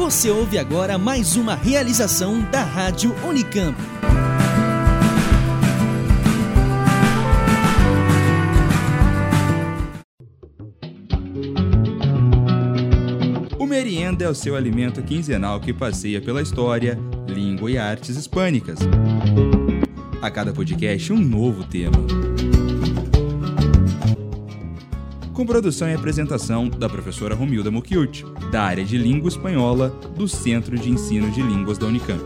Você ouve agora mais uma realização da Rádio Unicamp. O Merienda é o seu alimento quinzenal que passeia pela história, língua e artes hispânicas. A cada podcast, um novo tema. Com produção e apresentação da professora Romilda Mucchiuti, da área de Língua Espanhola do Centro de Ensino de Línguas da Unicamp.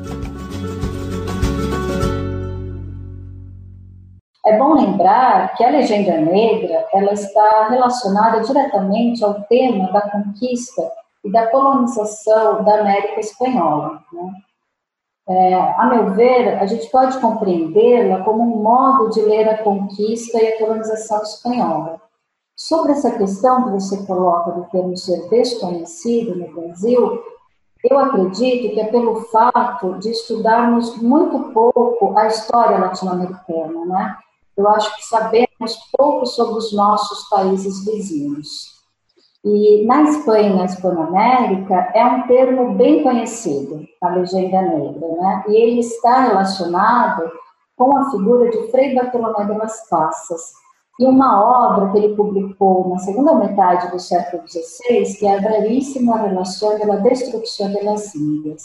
É bom lembrar que a legenda negra ela está relacionada diretamente ao tema da conquista e da colonização da América Espanhola, né? A meu ver, a gente pode compreendê-la como um modo de ler a conquista e a colonização espanhola. Sobre essa questão que você coloca do termo ser desconhecido no Brasil, eu acredito que é pelo fato de estudarmos muito pouco a história latino-americana, né? Eu acho que sabemos pouco sobre os nossos países vizinhos. E na Espanha e na Hispanoamérica é um termo bem conhecido, a legenda negra, né? E ele está relacionado com a figura de Frei Bartolomé de las Casas, e uma obra que ele publicou na segunda metade do século XVI, que é a Brevíssima Relación de la Destrucción de las Indias.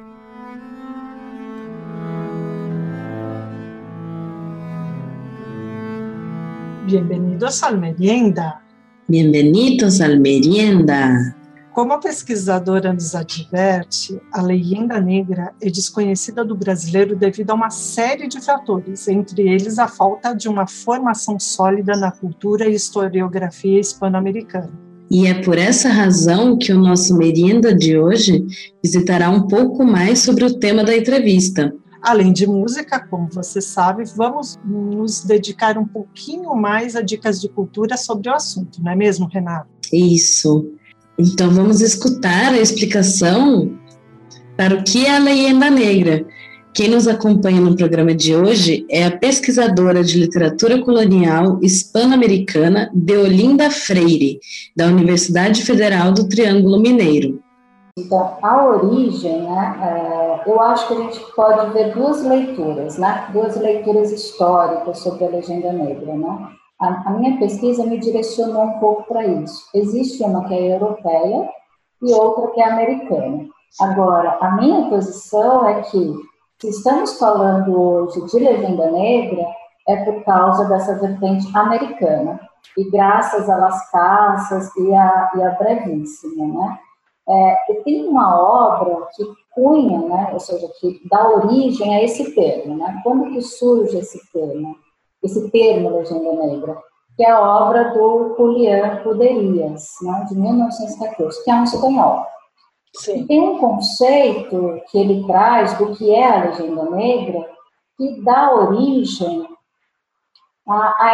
Bienvenidos al Merienda. Bienvenidos al Merienda. Como a pesquisadora nos adverte, a legenda negra é desconhecida do brasileiro devido a uma série de fatores, entre eles a falta de uma formação sólida na cultura e historiografia hispano-americana. E é por essa razão que o nosso Merienda de hoje visitará um pouco mais sobre o tema da entrevista. Além de música, como você sabe, vamos nos dedicar um pouquinho mais a dicas de cultura sobre o assunto, não é mesmo, Renata? Isso. Então vamos escutar a explicação para o que é a legenda negra. Quem nos acompanha no programa de hoje é a pesquisadora de literatura colonial hispano-americana Deolinda Freire, da Universidade Federal do Triângulo Mineiro. Então, a origem, né, eu acho que a gente pode ver duas leituras, né, duas leituras históricas sobre a legenda negra, né? A minha pesquisa me direcionou um pouco para isso. Existe uma que é europeia e outra que é americana. Agora, a minha posição é que, se estamos falando hoje de legenda negra, é por causa dessa vertente americana. E graças a Las Casas e a Brevíssima, né? Tem uma obra que cunha, né? Ou seja, que dá origem a esse termo, né? Como que surge esse termo legenda negra, que é a obra do Julián Ruderias, né, de 1914, que é um espanhol. Sim. E tem um conceito que ele traz do que é a legenda negra, que dá origem a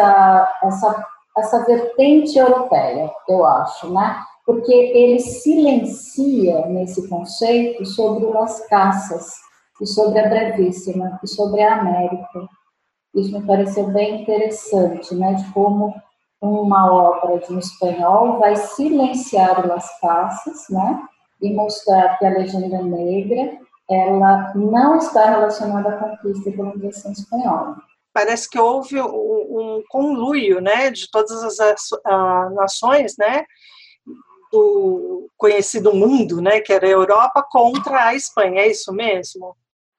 essa vertente europeia, eu acho, né? Porque ele silencia nesse conceito sobre o Las Casas, e sobre a Brevíssima, e sobre a América. Isso me pareceu bem interessante, né, de como uma obra de um espanhol vai silenciar o Las Casas, né, e mostrar que a legenda negra ela não está relacionada à conquista e colonização espanhola. Parece que houve um conluio, né, de todas as nações, né, do conhecido mundo, né, que era a Europa, contra a Espanha, é isso mesmo?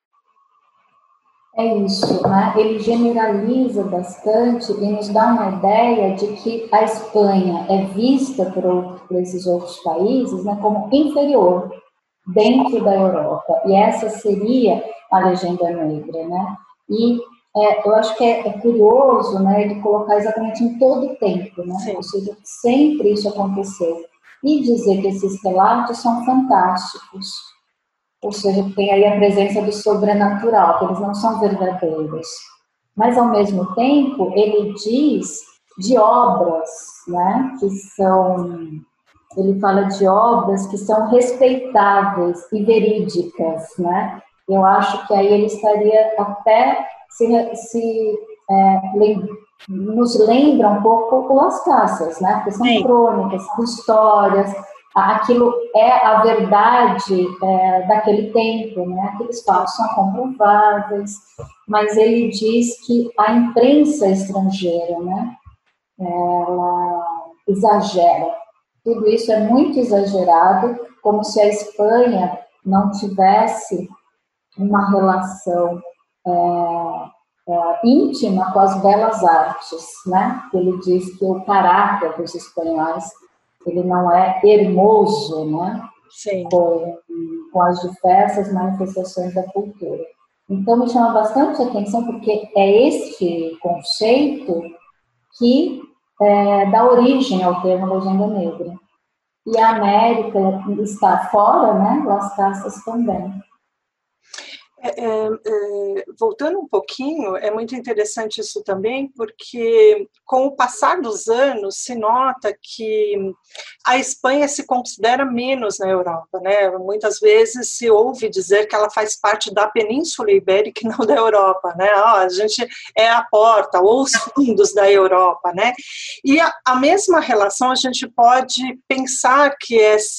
É isso, né? Ele generaliza bastante e nos dá uma ideia de que a Espanha é vista por esses outros países, né, como inferior dentro da Europa. E essa seria a legenda negra, né? E eu acho que é curioso, né, ele colocar exatamente em todo o tempo, né? Sim. Ou seja, sempre isso aconteceu. E dizer que esses relatos são fantásticos. Ou seja, tem aí a presença do sobrenatural, que eles não são verdadeiros. Mas, ao mesmo tempo, ele diz de obras, né, que são... Ele fala de obras que são respeitáveis e verídicas, né? Eu acho que aí ele estaria até nos lembra um pouco Las Casas, né? Porque são crônicas, histórias, aquilo é a verdade daquele tempo, né? Aqueles fatos são comprováveis, mas ele diz que a imprensa estrangeira, né, ela exagera. Tudo isso é muito exagerado, como se a Espanha não tivesse uma relação íntima com as belas artes, né? Ele diz que o caráter dos espanhóis, ele não é hermoso, né? Sim. Com as diversas manifestações da cultura. Então, me chama bastante atenção, porque é este conceito que dá origem ao termo legenda negra. E a América está fora, né? Las Casas também. Voltando um pouquinho, é muito interessante isso também, porque com o passar dos anos se nota que a Espanha se considera menos na Europa, né? Muitas vezes se ouve dizer que ela faz parte da Península Ibérica e não da Europa, né? A gente é a porta ou os fundos da Europa, né? E a mesma relação a gente pode pensar que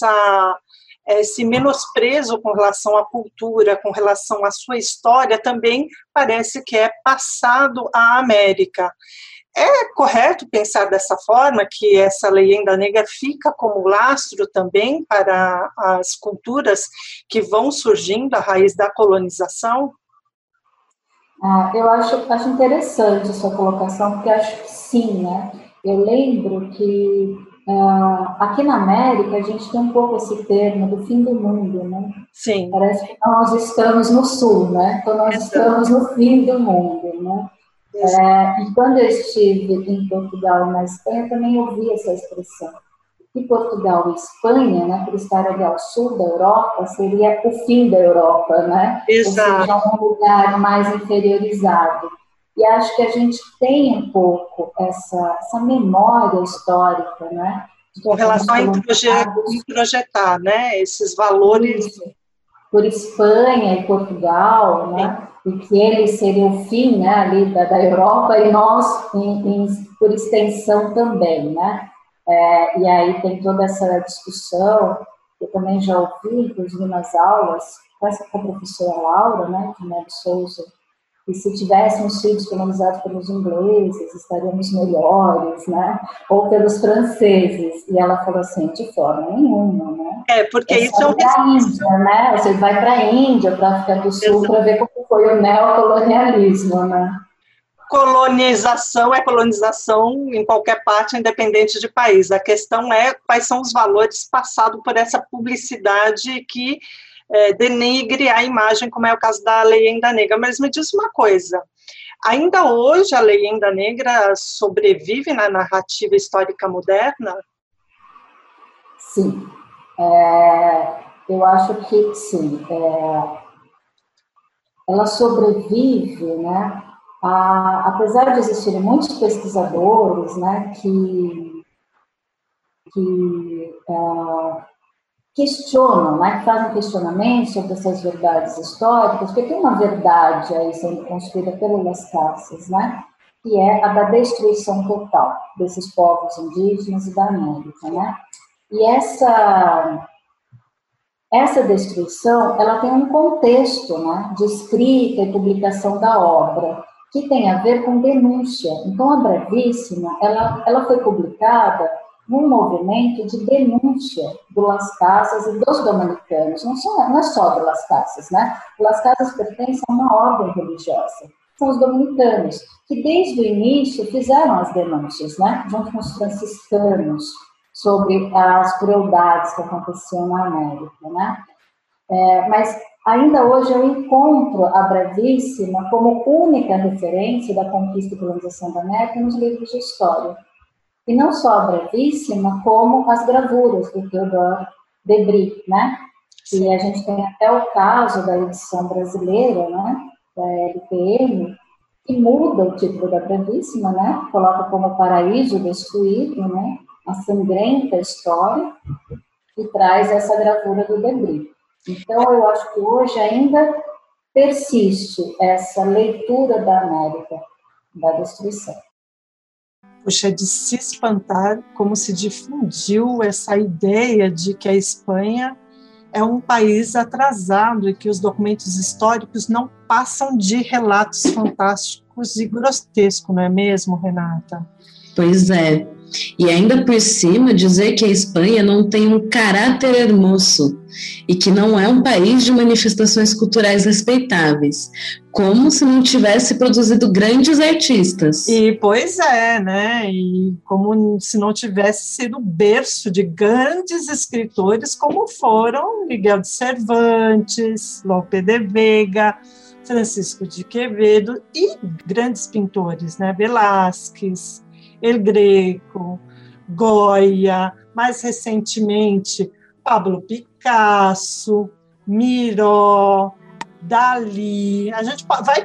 esse menosprezo com relação à cultura, com relação à sua história, também parece que é passado à América. É correto pensar dessa forma, que essa legenda negra fica como lastro também para as culturas que vão surgindo à raiz da colonização? Eu acho interessante a sua colocação, porque acho que sim, né? Eu lembro que aqui na América a gente tem um pouco esse termo do fim do mundo, né? Sim. Parece que nós estamos no sul, né? Então nós estamos no fim do mundo, né? E quando eu estive em Portugal e na Espanha, também ouvi essa expressão. Que Portugal e Espanha, né, por estar ali ao sul da Europa, seria o fim da Europa, né? Exato. Ou seja, um lugar mais inferiorizado. E acho que a gente tem um pouco essa memória histórica, né? Com relação a introjetar, né? Esses valores. Isso. Por Espanha e Portugal, né? E que eles seriam o fim, né, ali da Europa, e nós, por extensão, também, né? E aí tem toda essa discussão, eu também já ouvi, inclusive nas aulas, com a professora Laura, né, de Melo Souza, que se tivéssemos sido colonizados pelos ingleses, estaríamos melhores, né? Ou pelos franceses. E ela falou assim, de forma nenhuma, né? Porque isso é um... a Índia, né? Você vai para a Índia, para a África do Sul, para ver como foi o neocolonialismo, né? Colonização é colonização em qualquer parte, independente de país. A questão é quais são os valores passados por essa publicidade que denigre a imagem, como é o caso da legenda negra. Mas me diz uma coisa, ainda hoje a legenda negra sobrevive na narrativa histórica moderna? Sim, eu acho que sim. Ela sobrevive, né? Apesar de existirem muitos pesquisadores, né, que questionam, né, que fazem questionamentos sobre essas verdades históricas, porque tem uma verdade aí sendo construída pelas Las Casas, né, que é a da destruição total desses povos indígenas e da América, né, e essa destruição, ela tem um contexto, né, de escrita e publicação da obra, que tem a ver com denúncia. Então, a Bravíssima, ela foi publicada num movimento de denúncia do Las Casas e dos dominicanos. Não é só do Las Casas, né? O Las Casas pertence a uma ordem religiosa. São os dominicanos, que desde o início fizeram as denúncias, né? Junto com os franciscanos, sobre as crueldades que aconteciam na América, né? Mas ainda hoje eu encontro a Bravíssima como única referência da conquista e colonização da América nos livros de história. E não só a Bravíssima, como as gravuras do Theodore Debris, né? E a gente tem até o caso da edição brasileira, né? Da LPM, que muda o título da Bravíssima, né? Coloca como Paraíso Destruído, né? A sangrenta história, e traz essa gravura do Debris. Então, eu acho que hoje ainda persiste essa leitura da América, da destruição. Puxa, é de se espantar como se difundiu essa ideia de que a Espanha é um país atrasado e que os documentos históricos não passam de relatos fantásticos e grotescos, não é mesmo, Renata? Pois é. E ainda por cima dizer que a Espanha não tem um caráter hermoso e que não é um país de manifestações culturais respeitáveis, como se não tivesse produzido grandes artistas. E pois é, né? E como se não tivesse sido berço de grandes escritores como foram Miguel de Cervantes, Lope de Vega, Francisco de Quevedo e grandes pintores, né? Velázquez, El Greco, Goya, mais recentemente Pablo Picasso, Miró, Dalí. A gente vai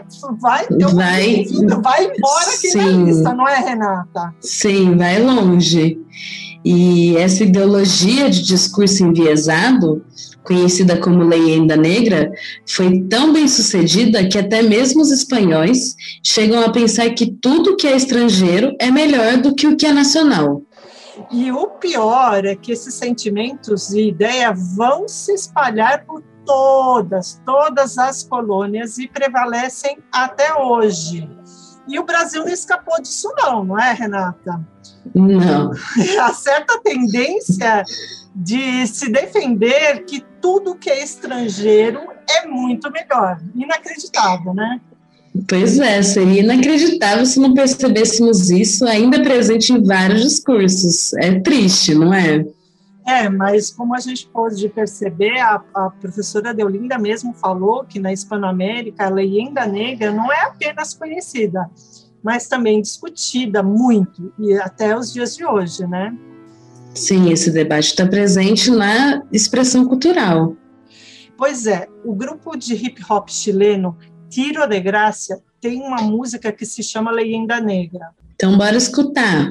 embora aqui na lista, não é, Renata? Sim, vai longe. E essa ideologia de discurso enviesado, conhecida como Leyenda Negra, foi tão bem sucedida que até mesmo os espanhóis chegam a pensar que tudo que é estrangeiro é melhor do que o que é nacional. E o pior é que esses sentimentos e ideias vão se espalhar por todas as colônias e prevalecem até hoje. E o Brasil não escapou disso não é, Renata? Não. Há certa tendência de se defender que tudo que é estrangeiro é muito melhor. Inacreditável, né? Pois é, seria inacreditável se não percebêssemos isso ainda presente em vários discursos. É triste, não é? É, mas como a gente pôde perceber, a professora Deolinda mesmo falou que na Hispanoamérica a Leyenda Negra não é apenas conhecida, mas também discutida muito, e até os dias de hoje, né? Sim, esse debate está presente na expressão cultural. Pois é, o grupo de hip-hop chileno Tiro de Gracia tem uma música que se chama Leyenda Negra. Então, bora escutar.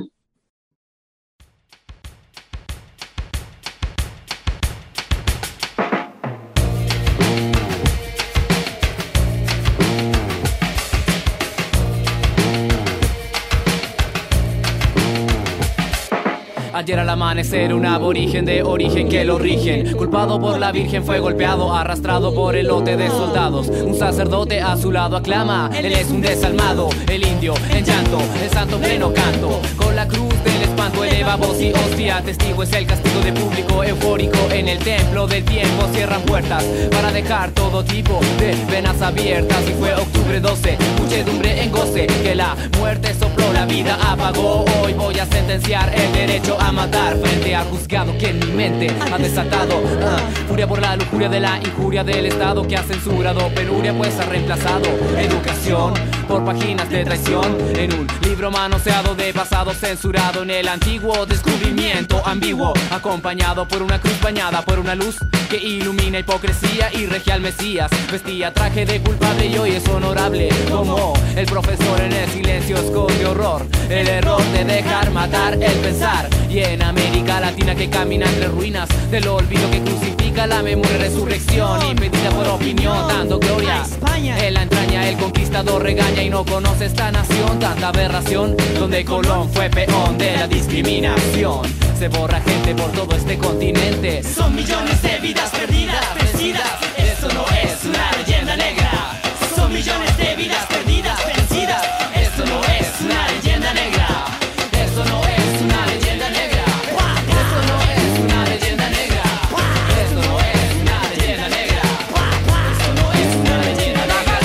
Ayer al amanecer un aborigen de origen que lo rigen, culpado por la virgen fue golpeado, arrastrado por el lote de soldados. Un sacerdote a su lado aclama, él es un desalmado, el indio en llanto, el santo pleno canto. Con la cruz del espanto eleva voz y hostia, testigo es el castigo de público eufórico. En el templo del tiempo cierran puertas para dejar todo tipo de venas abiertas. Y fue octubre 12, muchedumbre en goce, que la muerte sopló, la vida apagó. Hoy voy a sentenciar el derecho a matar frente al juzgado que en mi mente ha desatado furia por la lujuria de la injuria del Estado que ha censurado penuria, pues ha reemplazado educación por páginas de traición en un libro manoseado de pasado censurado en el antiguo descubrimiento ambiguo, acompañado por una cruz bañada por una luz que ilumina hipocresía y regia al Mesías. Vestía traje de culpable y hoy es honorable como el profesor en el silencio esconde horror, el error de dejar matar el pensar. Y en América Latina que camina entre ruinas del olvido que crucifica la memoria y resurrección, impedida por opinión, dando gloria en la entraña el conquistador regaña y no conoce esta nación, tanta aberración, donde Colón fue peón de la discriminación. Se borra gente por todo este continente, son millones de vidas perdidas, vencidas, esto no es una leyenda negra. Son millones de vidas perdidas, vencidas, esto no es una leyenda negra. Esto no es una leyenda negra. Esto no es una leyenda negra. Esto no es una leyenda negra. Esto no es una leyenda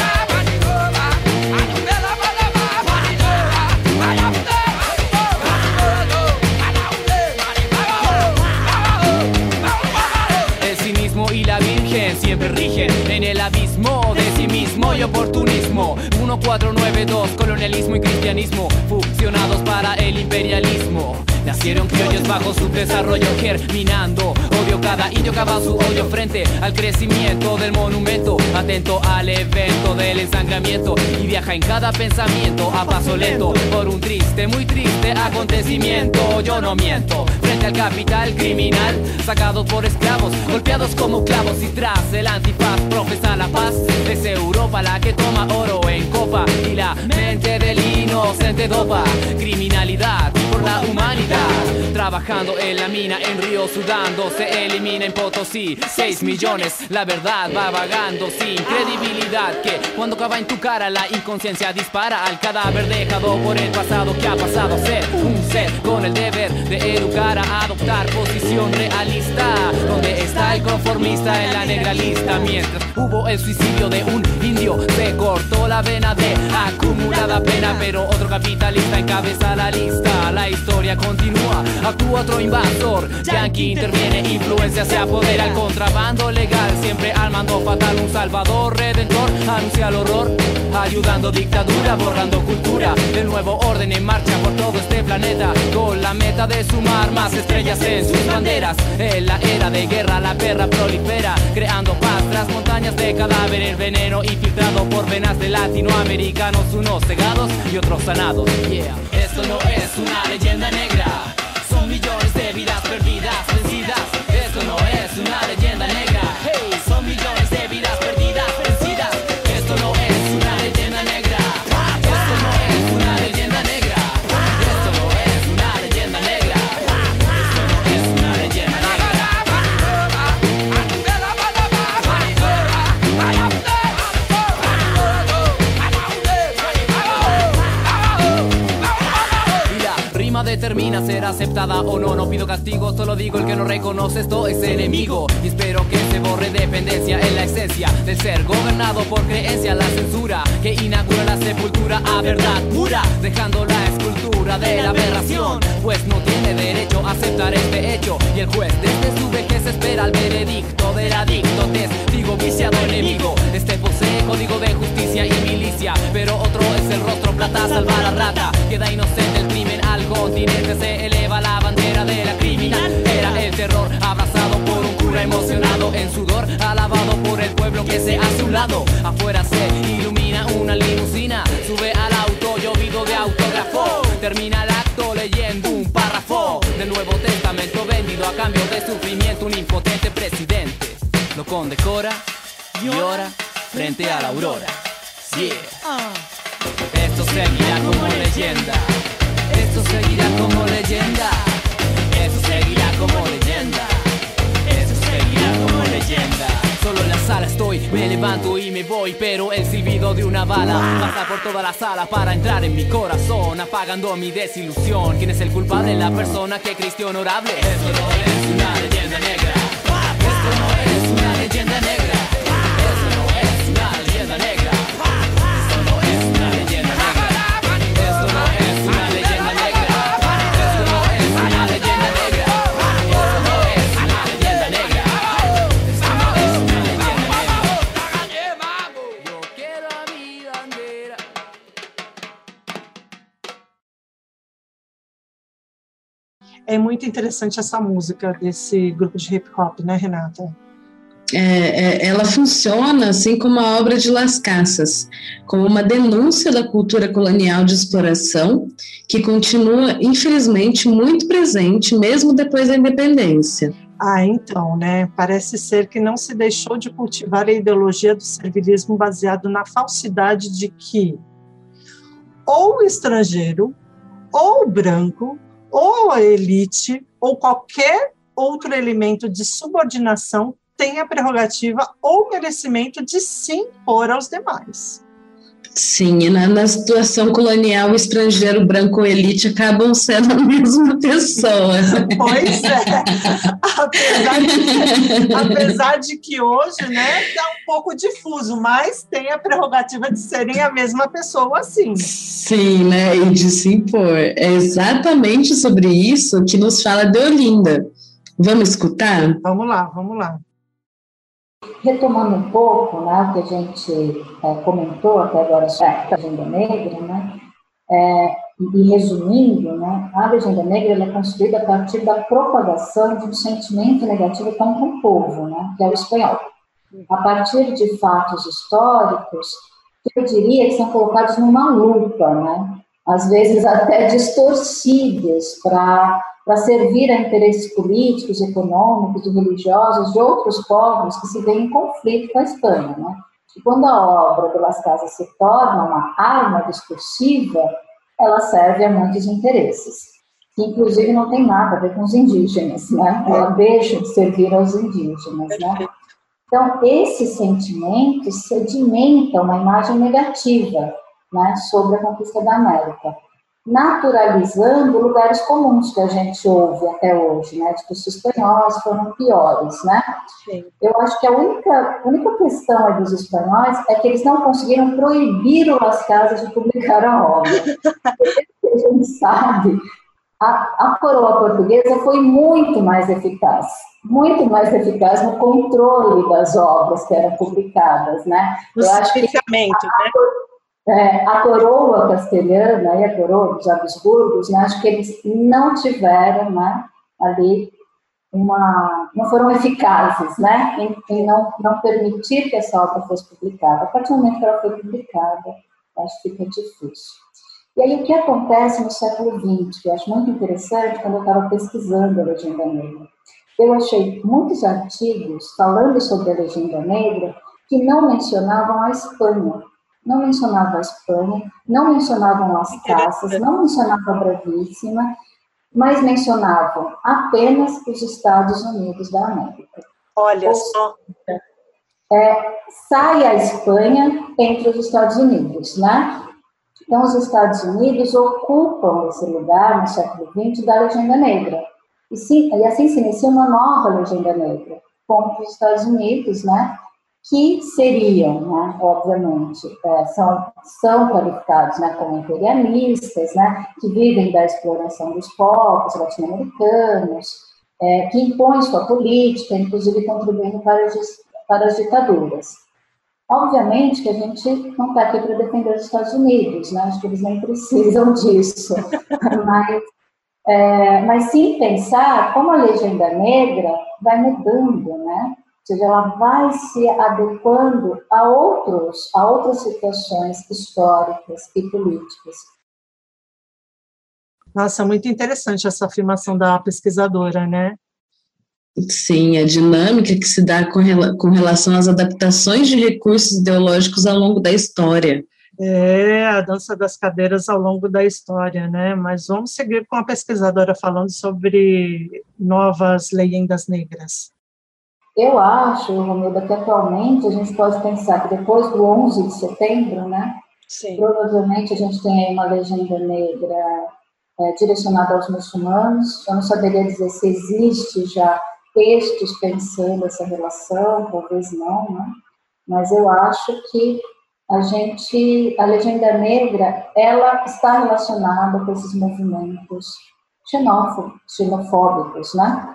negra. El cinismo y la virgen siempre rigen en el abismo de sí mismo y oportunismo. 1492, colonialismo y cristianismo fusionados para el imperialismo. Nacieron criollos bajo su desarrollo germinando. Odio cada indio cava su odio frente al crecimiento del monumento. Atento al evento del ensangramiento y viaja en cada pensamiento a paso lento por un triste, muy triste acontecimiento. Yo no miento frente al capital criminal, sacados por esclavos, golpeados como clavos y tras el antifaz profesa la paz. Es Europa la que toma oro en copa y la mente del inocente dopa. Criminalidad por la humanidad, trabajando en la mina, en Río sudando, se elimina en Potosí 6 millones, la verdad va vagando sin credibilidad, que cuando cava en tu cara la inconsciencia dispara al cadáver dejado por el pasado, que ha pasado a ser un ser con el deber de educar a adoptar posición realista. Donde está el conformista en la negra lista, mientras hubo el suicidio de un indio, se cortó la vena de acumulada pena, pero otro capitalista encabeza la lista. La historia continúa, actúa otro invasor, Yankee interviene, influencia se apodera, el contrabando legal siempre al mando fatal. Un salvador redentor anuncia el horror, ayudando dictadura, borrando cultura. El nuevo orden en marcha por todo este planeta, con la meta de sumar más estrellas en sus banderas. En la era de guerra la perra prolifera, creando paz tras montañas de cadáveres, veneno infiltrado por venas de latinoamericanos, unos cegados y otros sanados. Yeah. Esto no es una leyenda negra, son millones de vidas perdidas, vencidas. Esto no es una leyenda negra, hey, son millones de vidas perdidas, vencidas. Esto no es una leyenda negra, esto no es una leyenda negra, esto no es una leyenda negra, esto no es una leyenda negra. Determina ser aceptada o no, no pido castigo, solo digo el que no reconoce esto es enemigo. Y espero que se borre dependencia en la esencia del ser gobernado por creencia, la censura que inaugura la sepultura a verdad pura, dejando la escultura de la aberración, pues no tiene derecho a aceptar este hecho. Y el juez desde su vejez espera el veredicto del adicto, testigo viciado enemigo. Este posee código de justicia y milicia, pero otro es el rostro plata, salva la rata, queda inocente el crimen al continente, se eleva la bandera de la criminal. Era el terror abrazado por un cura emocionado en sudor, alabado por el pueblo que se hace a un lado. Afuera se ilumina una limusina, sube al auto llovido de autógrafo, termina el acto leyendo un párrafo del Nuevo Testamento vendido a cambio de sufrimiento. Un impotente presidente lo condecora y ora frente a la aurora. Yeah. Esto seguirá como leyenda, esto seguirá como leyenda, esto seguirá como leyenda, esto seguirá como leyenda. Solo en la sala estoy, me levanto y me voy, pero el silbido de una bala pasa por toda la sala para entrar en mi corazón, apagando mi desilusión. ¿Quién es el culpable? La persona que Cristo honorable. Esto no es una leyenda negra, esto no es una leyenda negra, esto no es una leyenda negra, esto no es una leyenda negra, esto no es una leyenda negra, esto no es una leyenda negra, esto no es una leyenda negra, esto no es una leyenda negra. Yo quiero a mi bandera. É muito interessante essa música desse grupo de hip hop, né, Renata? Ela funciona assim como a obra de Las Casas, como uma denúncia da cultura colonial de exploração que continua, infelizmente, muito presente mesmo depois da independência. Então, né? Parece ser que não se deixou de cultivar a ideologia do servilismo baseado na falsidade de que ou o estrangeiro, ou o branco, ou a elite, ou qualquer outro elemento de subordinação tem a prerrogativa ou merecimento de se impor aos demais. Sim, e na situação colonial, o estrangeiro, branco ou elite acabam sendo a mesma pessoa. Pois é, apesar de que hoje, né, está um pouco difuso, mas tem a prerrogativa de serem a mesma pessoa, sim. Sim, né, e de se impor. É exatamente sobre isso que nos fala Deolinda. Vamos escutar? Vamos lá. Retomando um pouco, né, o que a gente comentou até agora sobre a agenda negra, né, E resumindo, né, a legenda negra ela é construída a partir da propagação de um sentimento negativo contra um povo, né, que é o espanhol. A partir de fatos históricos, que eu diria que são colocados numa lupa, né, às vezes até distorcidos para servir a interesses políticos, econômicos e religiosos de outros povos que se veem em conflito com a Espanha. Né? E quando a obra de Las Casas se torna uma arma discursiva, ela serve a muitos interesses, que inclusive não tem nada a ver com os indígenas, né? Ela deixa de servir aos indígenas, né? Então, esse sentimento sedimenta uma imagem negativa, né, sobre a conquista da América, naturalizando lugares comuns que a gente ouve até hoje, né, de que os espanhóis foram piores, né? Sim. Eu acho que a única questão aí dos espanhóis é que eles não conseguiram proibir o Las Casas de publicar a obra. A gente sabe, a coroa portuguesa foi muito mais eficaz no controle das obras que eram publicadas, né? No financiamento, né? A coroa castelhana e a coroa dos Habsburgos, né, acho que eles não tiveram, né, ali não foram eficazes, né, em não permitir que essa obra fosse publicada. A partir do momento que ela foi publicada, acho que fica difícil. E aí o que acontece no século XX, que eu acho muito interessante, quando eu estava pesquisando a legenda negra, eu achei muitos artigos falando sobre a legenda negra que não mencionavam a Espanha. Não mencionavam a Espanha, não mencionavam as Casas, não mencionavam a Bravíssima, mas mencionavam apenas os Estados Unidos da América. Olha só. Sai a Espanha entre os Estados Unidos, né? Então, os Estados Unidos ocupam esse lugar no século XX da legenda negra. E assim se inicia uma nova legenda negra contra os Estados Unidos, né? Que seriam, né, obviamente, são qualificados, né, como imperialistas, né, que vivem da exploração dos povos latino-americanos, que impõem sua política, inclusive contribuindo para as ditaduras. Obviamente que a gente não está aqui para defender os Estados Unidos, né, acho que eles nem precisam disso, mas sim pensar como a legenda negra vai mudando, né? Ou seja, ela vai se adequando a outras situações históricas e políticas. Nossa, muito interessante essa afirmação da pesquisadora, né? Sim, a dinâmica que se dá com relação às adaptações de recursos ideológicos ao longo da história. A dança das cadeiras ao longo da história, né? Mas vamos seguir com a pesquisadora falando sobre novas leyendas negras. Eu acho, Romilda, que atualmente a gente pode pensar que depois do 11 de setembro, né, sim, provavelmente a gente tem aí uma legenda negra direcionada aos muçulmanos. Eu não saberia dizer se existe já textos pensando essa relação, talvez não, né? Mas eu acho que a legenda negra, ela está relacionada com esses movimentos xenofóbicos, né?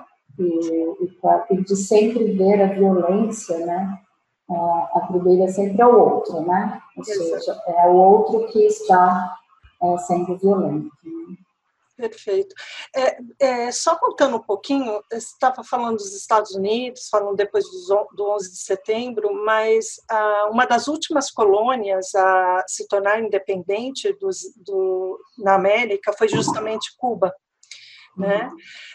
E de sempre ver a violência, né, atribuída sempre ao outro, né? Ou seja, é o outro que está sendo violento. Né? Perfeito. Só contando um pouquinho, você estava falando dos Estados Unidos, falando depois do 11 de setembro, mas uma das últimas colônias a se tornar independente na América foi justamente Cuba. Né?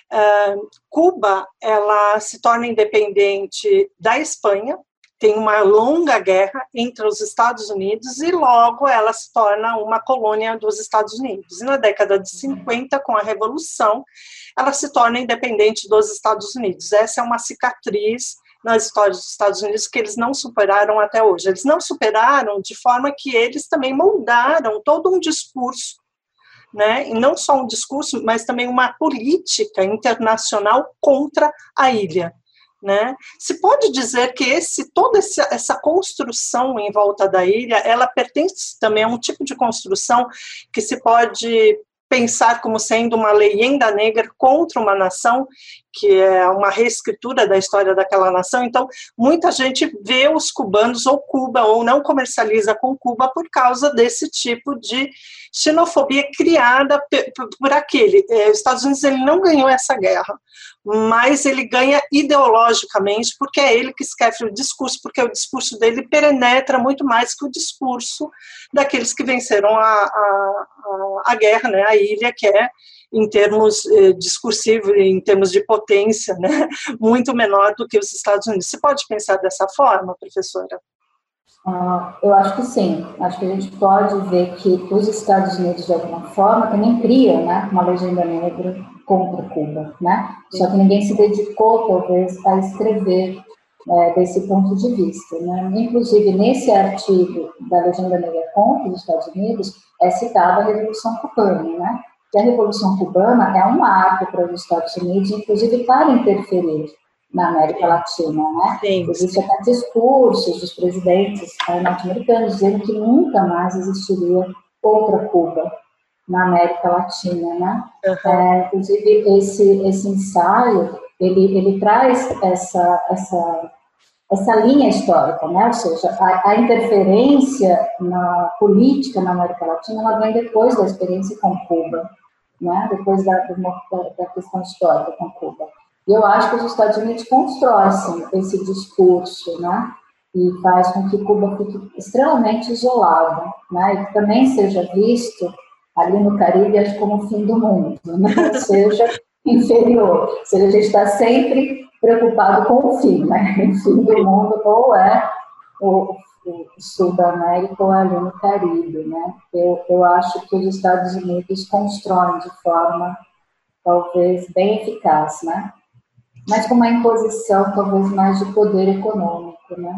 Cuba, ela se torna independente da Espanha, tem uma longa guerra entre os Estados Unidos e logo ela se torna uma colônia dos Estados Unidos. E na década de 50, com a Revolução, ela se torna independente dos Estados Unidos. Essa é uma cicatriz na história dos Estados Unidos que eles não superaram até hoje. Eles não superaram de forma que eles também moldaram todo um discurso, né? E não só um discurso, mas também uma política internacional contra a ilha. Né? Se pode dizer que toda essa construção em volta da ilha, ela pertence também a um tipo de construção que se pode pensar como sendo uma leyenda negra contra uma nação que é uma reescritura da história daquela nação. Então, muita gente vê os cubanos ou Cuba, ou não comercializa com Cuba por causa desse tipo de xenofobia criada por aquele. Os Estados Unidos ele não ganhou essa guerra, mas ele ganha ideologicamente, porque é ele que escreve o discurso, porque o discurso dele penetra muito mais que o discurso daqueles que venceram a guerra, né, a ilha, que é, em termos discursivos, em termos de potência, né, muito menor do que os Estados Unidos. Você pode pensar dessa forma, professora? Eu acho que sim. Acho que a gente pode ver que os Estados Unidos, de alguma forma, também criam, né, uma legenda negra contra Cuba, né? Só que ninguém se dedicou, talvez, a escrever desse ponto de vista, né? Inclusive, nesse artigo da legenda negra contra os Estados Unidos, é citada a Revolução Cubana, né? Que a Revolução Cubana é um marco para os Estados Unidos, inclusive para interferir na América Latina, né? Existem até discursos dos presidentes norte-americanos dizendo que nunca mais existiria outra Cuba na América Latina, né? Inclusive, esse ensaio, ele traz essa linha histórica, né? Ou seja, a interferência na política na América Latina, ela vem depois da experiência com Cuba, né? Depois da questão histórica com Cuba. E eu acho que os Estados Unidos constroem esse discurso, né? E faz com que Cuba fique extremamente isolada, né? E que também seja visto ali no Caribe acho como o fim do mundo, né? Seja inferior. Ou seja, a gente está sempre preocupado com o fim, né? O fim do mundo ou é o sul da América ou é ali no Caribe, né? Eu acho que os Estados Unidos constroem de forma talvez bem eficaz, né? Mas com uma imposição talvez mais de poder econômico, né?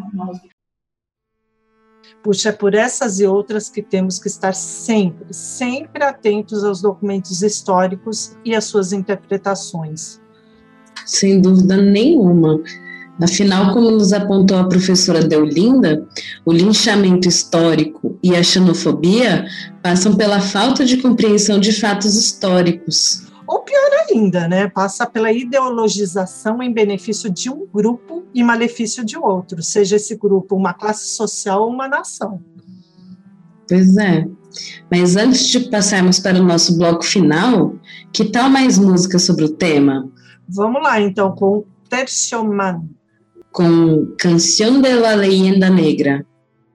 Puxa, é por essas e outras que temos que estar sempre atentos aos documentos históricos e às suas interpretações. Sem dúvida nenhuma. Afinal, como nos apontou a professora Deolinda, o linchamento histórico e a xenofobia passam pela falta de compreensão de fatos históricos. Ou pior ainda, né? Passa pela ideologização em benefício de um grupo e malefício de outro, seja esse grupo uma classe social ou uma nação. Pois é. Mas antes de passarmos para o nosso bloco final, que tal mais música sobre o tema? Vamos lá, então, com Tercio Man. Com Canción de la Leyenda Negra.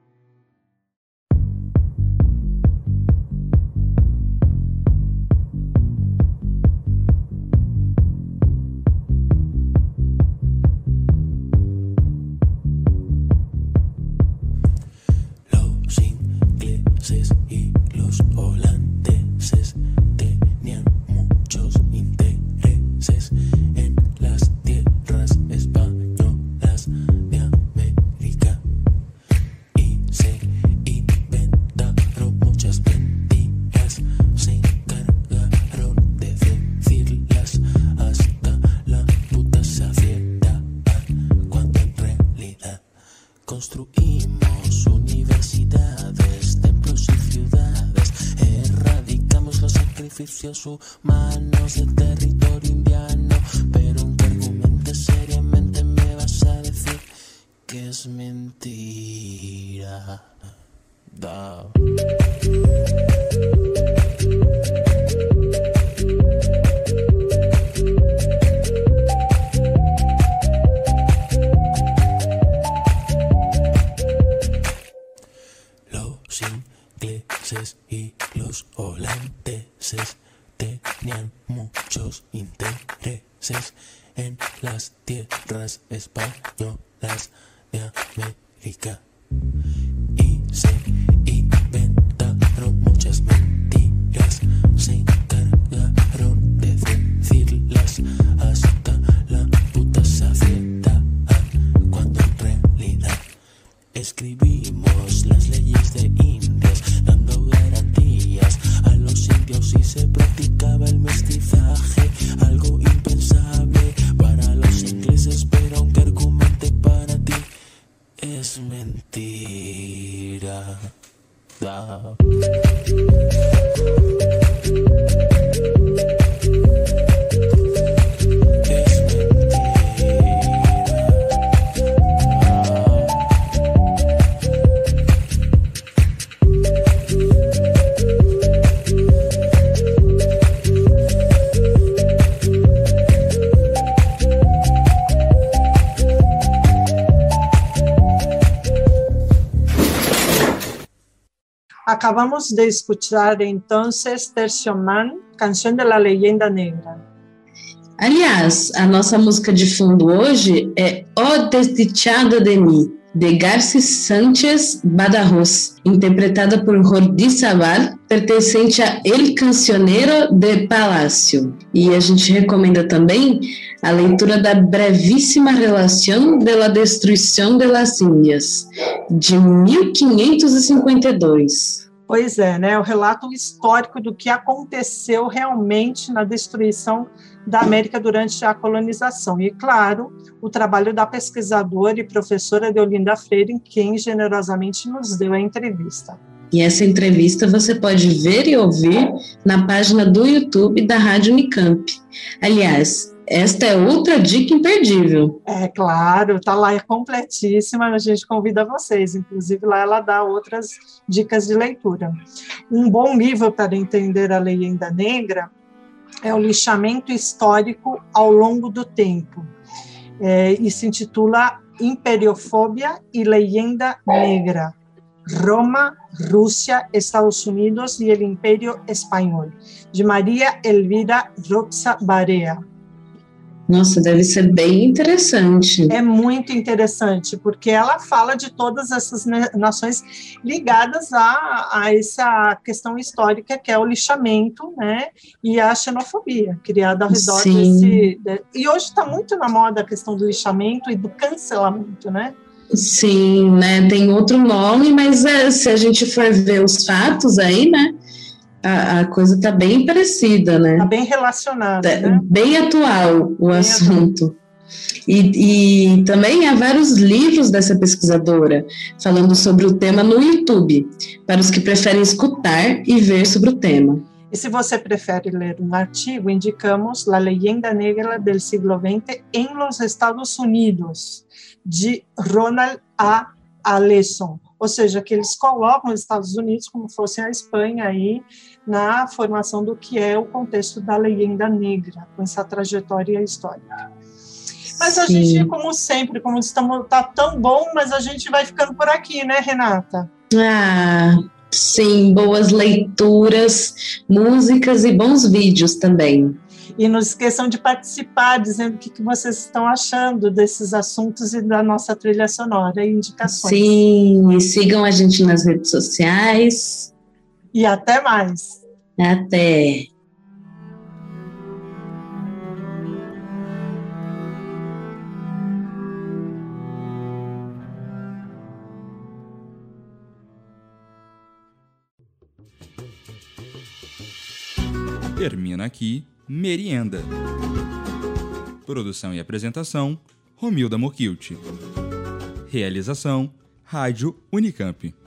Y los holandeses tenían muchos intereses en las tierras españolas de América y se inventaron muchas mentiras, se encargaron de decirlas hasta la puta saciedad, cuando en realidad construimos universidades, templos y ciudades, erradicamos los sacrificios humanos del territorio indiano, pero aunque argumentes seriamente me vas a decir que es mentira. Los ingleses y los holandeses tenían muchos intereses en las tierras españolas de América y se inventaron muchas mentiras, se encargaron de decirlas hasta la puta saciedad, cuando en realidad escribimos las leyes de Indias, dando garantías a los indios y se practicaba el mestizaje, algo impensable para los ingleses, pero aunque argumente para ti, es mentira. Es Acabamos de escuchar entonces Tercio Man, Canción de la Leyenda Negra. Aliás, a nossa música de fundo hoje é O Desdichado de Mí, de Garci Sánchez Badajoz, interpretada por Jordi Sabal, pertencente a El Cancionero de Palacio. E a gente recomenda também a leitura da Brevíssima Relação de la Destruição de las Índias, de 1552. Pois é, né? O relato histórico do que aconteceu realmente na destruição da América durante a colonização. E, claro, o trabalho da pesquisadora e professora Deolinda Freire, quem generosamente nos deu a entrevista. E essa entrevista você pode ver e ouvir na página do YouTube da Rádio Unicamp. Aliás, esta é outra dica imperdível. É claro, está lá, é completíssima, a gente convida vocês, inclusive lá ela dá outras dicas de leitura. Um bom livro para entender a Leyenda Negra é o Lixamento Histórico ao Longo do Tempo, e se intitula Imperiofobia e Leyenda Negra, Roma, Rússia, Estados Unidos e o Império Espanhol, de Maria Elvira Roxa Barea. Nossa, deve ser bem interessante. É muito interessante, porque ela fala de todas essas nações ligadas a essa questão histórica, que é o lixamento, né, e a xenofobia, criada ao redor desse... E hoje está muito na moda a questão do lixamento e do cancelamento, né? Sim, né, tem outro nome, mas se a gente for ver os fatos aí, né, a coisa está bem parecida, né? Está bem relacionada, né? Bem atual o assunto. E também há vários livros dessa pesquisadora falando sobre o tema no YouTube, para os que preferem escutar e ver sobre o tema. E se você prefere ler um artigo, indicamos La Leyenda Negra del siglo XX en los Estados Unidos, de Ronald A. Aleson. Ou seja, que eles colocam os Estados Unidos como fosse a Espanha aí na formação do que é o contexto da leyenda negra, com essa trajetória histórica. Mas a gente, como sempre, como está tão bom, mas a gente vai ficando por aqui, né, Renata? Sim, boas leituras, músicas e bons vídeos também. E não esqueçam de participar, dizendo o que vocês estão achando desses assuntos e da nossa trilha sonora e indicações. Sim, e sigam a gente nas redes sociais. E até mais. Até. Termina aqui Merienda. Produção e apresentação, Romilda Mokilt. Realização, Rádio Unicamp.